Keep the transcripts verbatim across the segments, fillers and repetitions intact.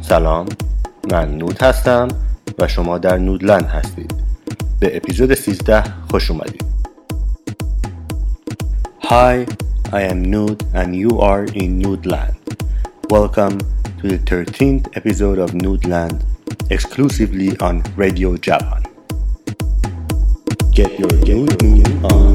سلام، من نود هستم و شما در نودلند هستید. به اپیزود سیزده خوش اومدید. Hi, I am Nude and you are in Nudeland. Welcome to the thirteenth episode of Nudeland, exclusively on Radio Japan. Get your nude mood on.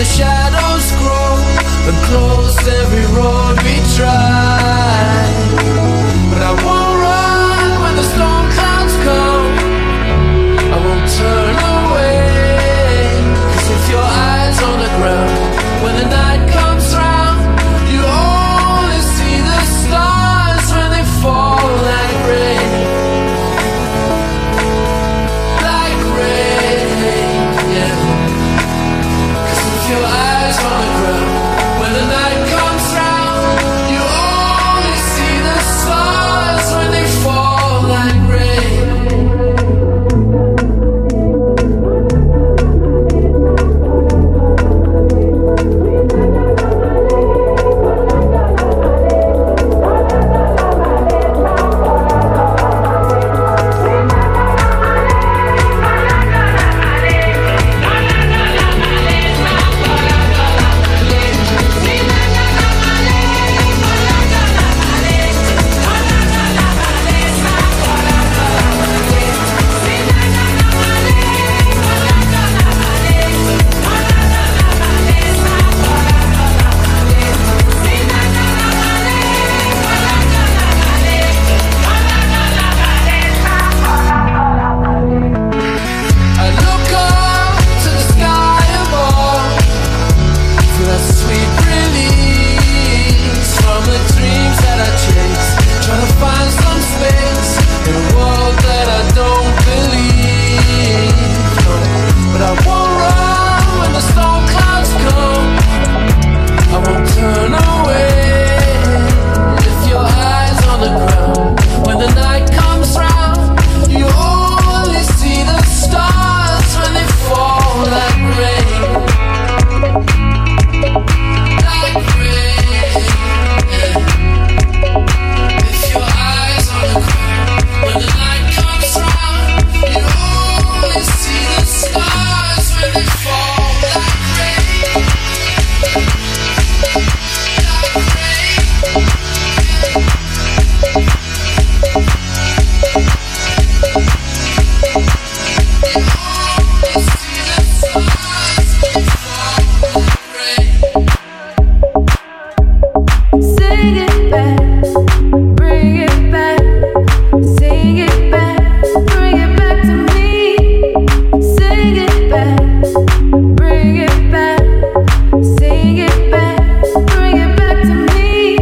shadows grow and close every road we try. But I won't run when the storm clouds come. I won't turn away. 'Cause if your eyes on the ground, when the night comes round, you only see the stars when they fall like rain. Like rain, yeah. 'Cause if your eyes on the ground, when the night comes round, you only see the stars when they fall like rain. I look up to the sky above, feel that sweet release from the dreams that I chase, trying to find some space in a world that I don't believe. No, but I won't run when the storm clouds come. I won't turn away. If your eyes on the ground, when the night comes round, you only see the stars when they fall like rain. Like rain. If your eyes on the ground, when the night comes round, you only see the stars when they fall like rain. Like rain. Sing it back, bring it back. Sing it back, bring it back to me. Sing it back, bring it back. Sing it back, bring it back to me.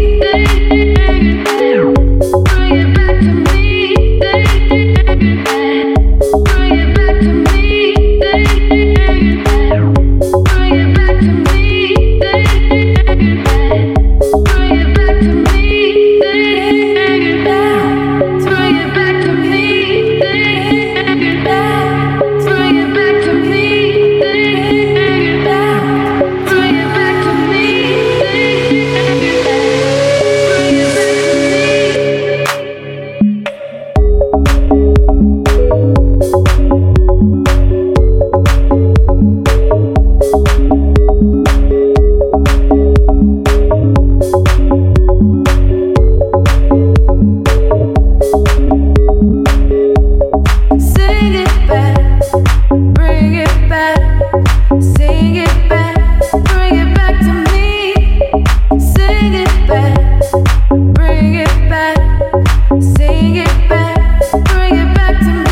Bring it back to me. Bring it back to me. Bring it back to me. Bring it back to me, bring it back, bring it back to me, bring it back, bring it back to me, bring it back, bring it back to me, bring it Sing it back, bring it back. Sing it back, bring it back to me. Sing it back, bring it back. Sing it back, bring it back to me.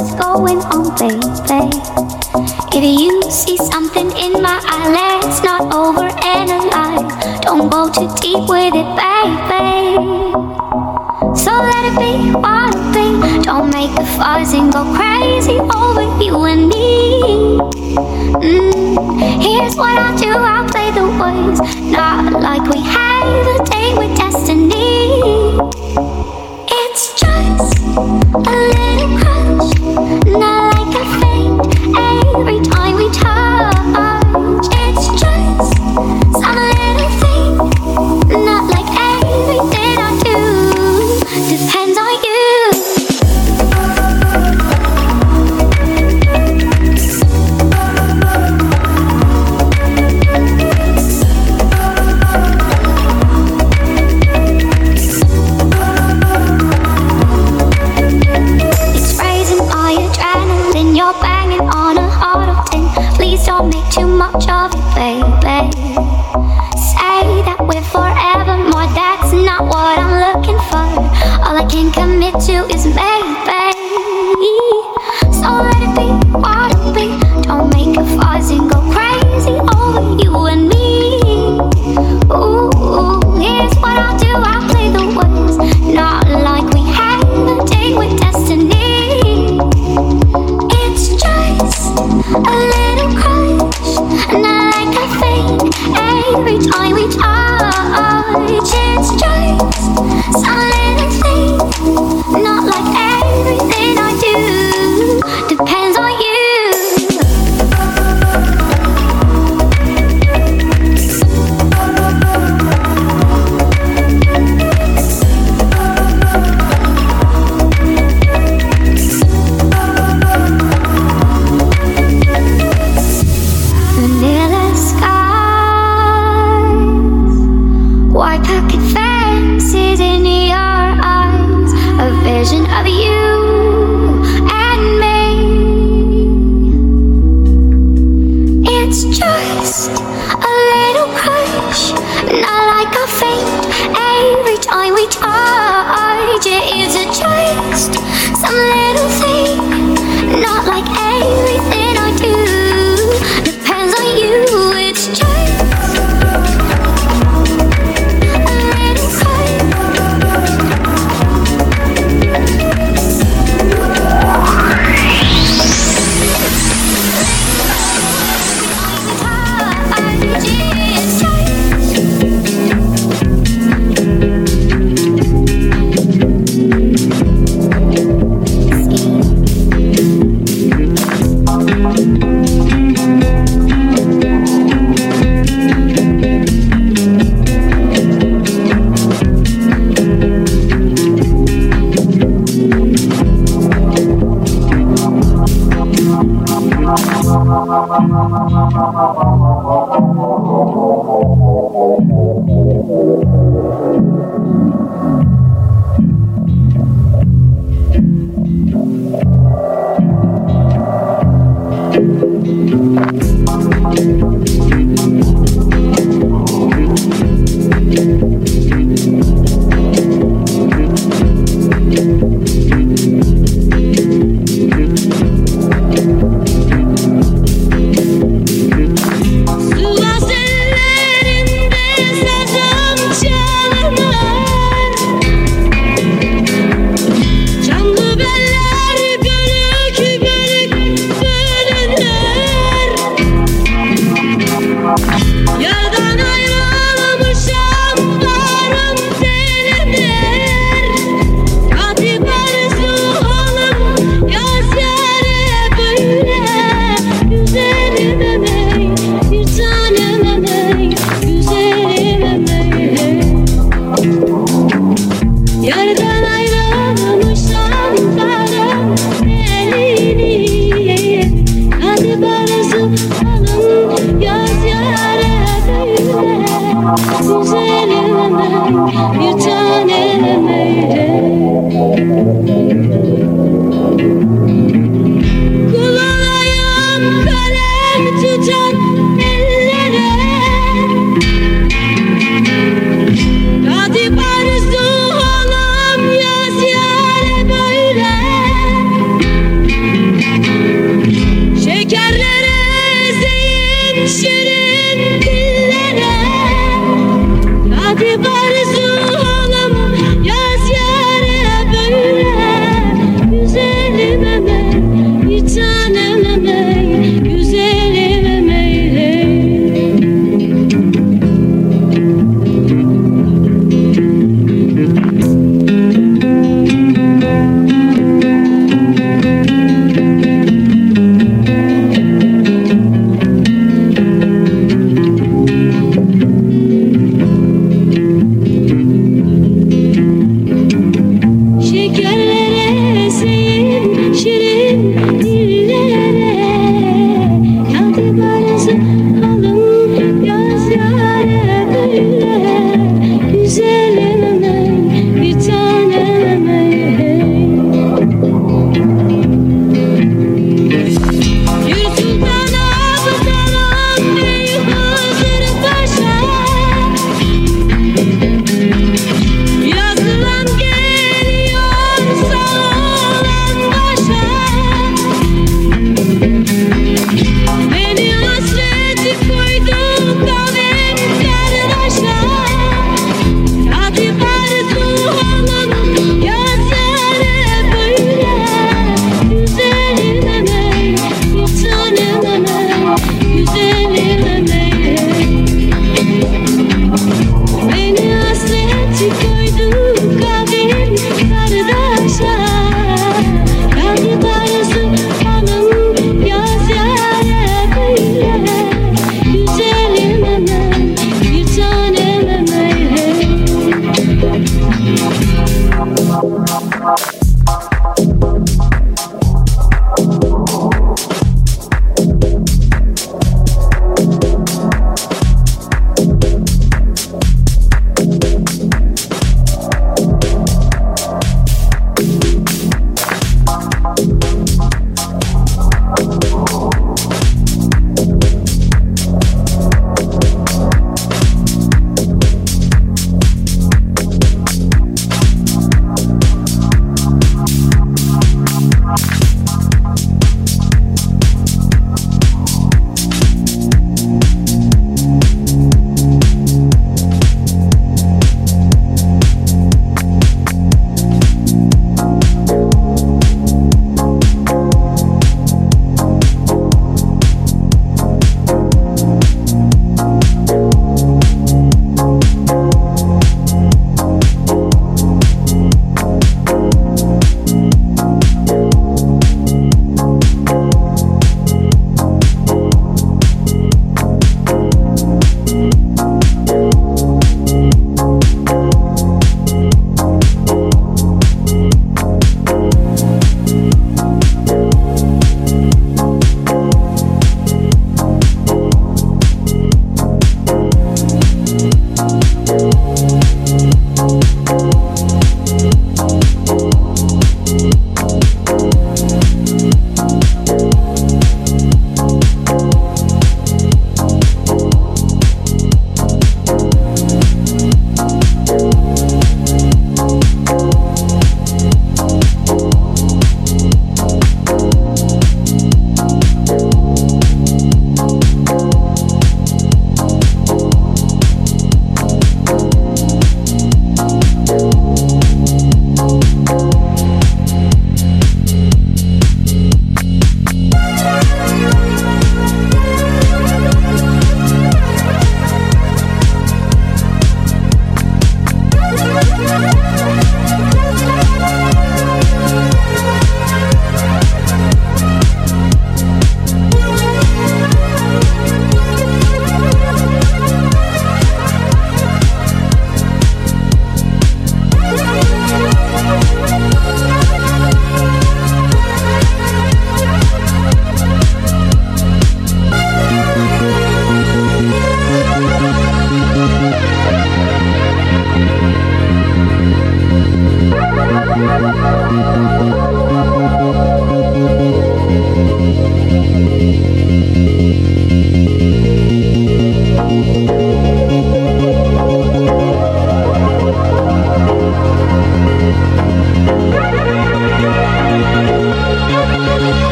what's going on, baby. If you see something in my eye, let's not overanalyze. Don't go too deep with it, baby. So let it be what it be. Don't make a fuss and go crazy over you and me. Mm. Here's what I'll do, I'll play the words, not like we have a date with destiny. It's just a little crush, not like a faint every time we touch. It's just some little thing, not like everything I do depends on you. Don't make too much of it, baby. Say that we're forevermore, that's not what I'm looking for. All I can commit to is maybe. So let it be what it be. Don't make a fuss and go crazy over you and me. Ooh, here's what I'll do, I'll play the words, not like we have a date with destiny. It's just a little crush, not like a faint every time we touch. It's just some little thing, not like everything I do depends on you. Vision of you and me. It's just a little crush, not like a faint every time we touch. It's just some little thing, not like everything I do depends on you. It's just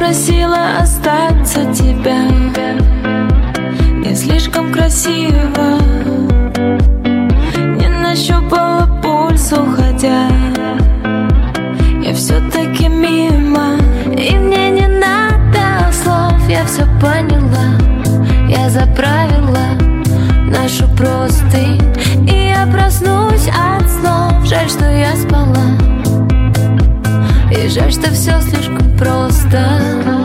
просила остаться тебя. Не слишком красиво, не нащупала пульс, уходя. Я все-таки мимо, и мне не надо слов. Я все поняла, я заправила нашу простынь, и я проснусь от снов. Жаль, что я спала, и жаль, что все слишком просто.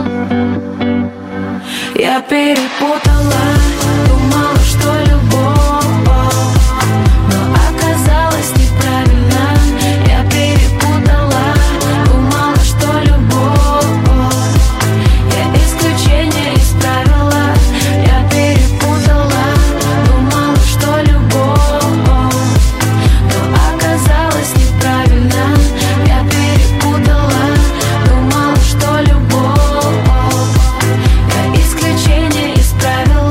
Я перепутала, думала, что любовь, но оказалось неправильно. Я перепутала, думала, что любовь, я исключение из правила. Я перепутала, думала, что любовь, но оказалось неправильно. Я перепутала, думала, что любовь, я исключение из правила.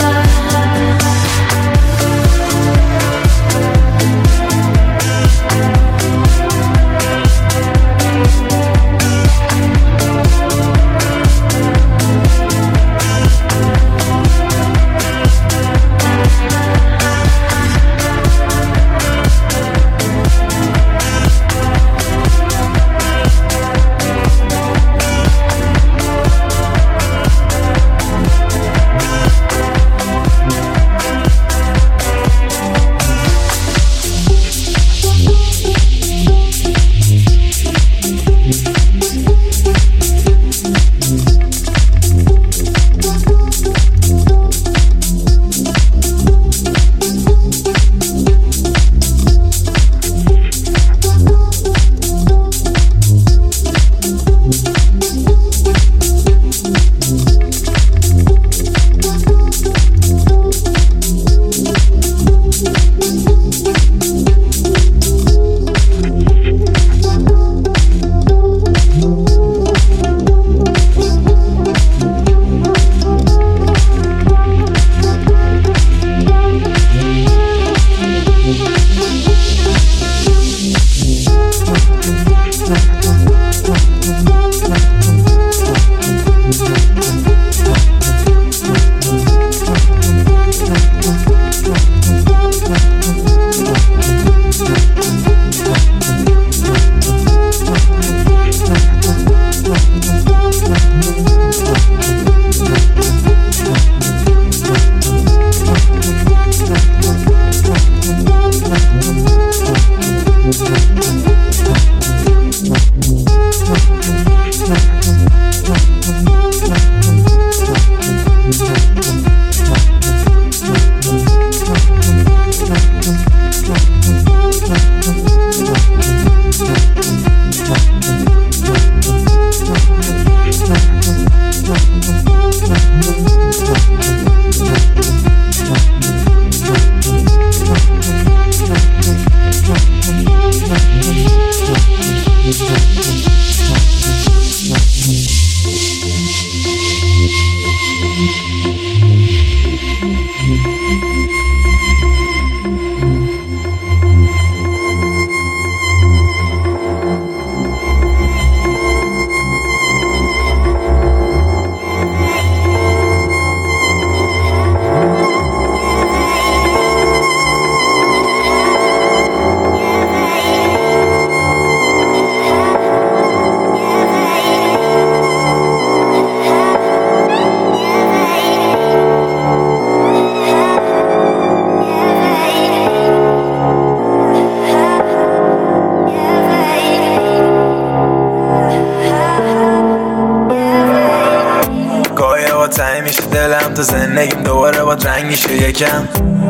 دلم تا زندگیم دوباره با رنگ میشه یکم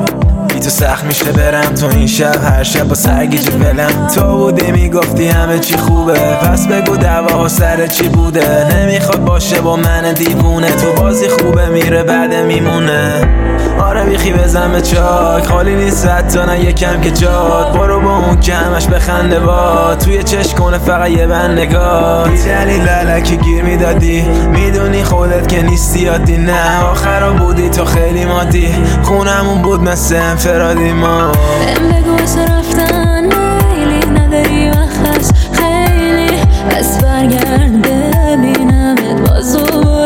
بی تو سخت میشه برم تو این شب هر شب با سرگیجه ولم تو بودی میگفتی همه چی خوبه پس بگو دعوا سر چی بوده نمیخواد باشه با من دیوونه تو بازی خوبه میره بعد میمونه آره بیخی بزن به چاک خالی نیست حتی نه یکم که جاد برو با اون که همش بخنده با توی چشم کنه فقط یه بند نگاه بی دلیل للکی گیر میدادی میدونی خودت که نیستی عادی نه آخرا بودی تو خیلی مادی خونمون بود مثل انفرادی ما بهم بگو واسه رفتن میلی نداری وقت هست خیلی بس برگرد ببینمت باز دوباره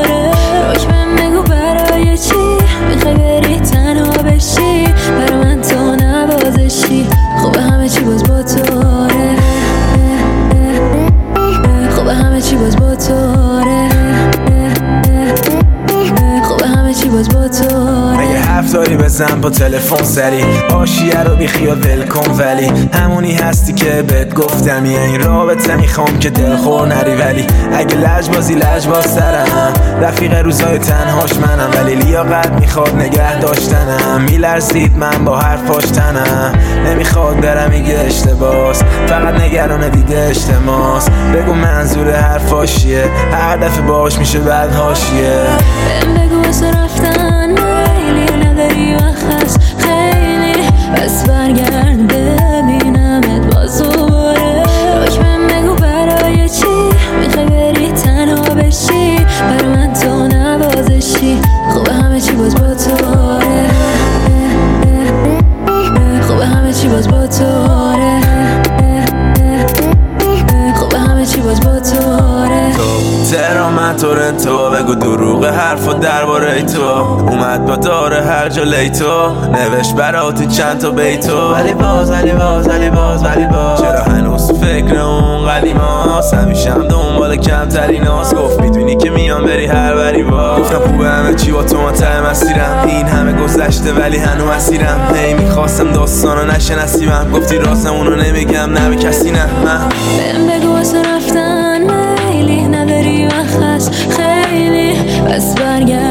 بزن با تلفن سری حاشیه رو بی خیال ول کن ولی همونی هستی که بهت گفتم یه این رابطه میخوام که دلخور نری ولی اگه لجبازی لجباز سرم رفیق روزای تنهاش منم ولی لیاقت میخواد نگه داشتنم میلرزید من با حرفاش تنم نمیخواد برم میگه اشتباس فقط نگران دیده اجتماس بگو منظور حرفاش چیه هر دفعه باش میشه بعد حاشیه بهم بگو واسه رفتن میلی نداری وقت هست خیلی بس برگرد ببینمت باز دوباره روش بهم بگو برای چی میخوای بری تنها بشی برای من تو نوازشی خوبه همه چی باز با تو خوبه همه چی باز با تو خوبه همه چی باز با تو ترامت تورنتو بگو دروغ حرف و درباره تو اومد با داره هر جا لیتو نوشت براتی چند تا بیتو ولی باز ولی باز ولی باز ولی باز چرا هنوز تو فکر اون قدیماست همیشم دنبال کمترین هاست گفت میدونی که میام بری هر بری با گفتم خوبه همه چی با تو منتهی مسیرم این همه گذشته ولی هنو مسیرم هی میخواستم داستانو نشه نصیبم گفتی راستمونو نمیگم نه به کسی نه من بهم بگو واسه رفتن میلی نداری وقت هست خیلی بس برگرد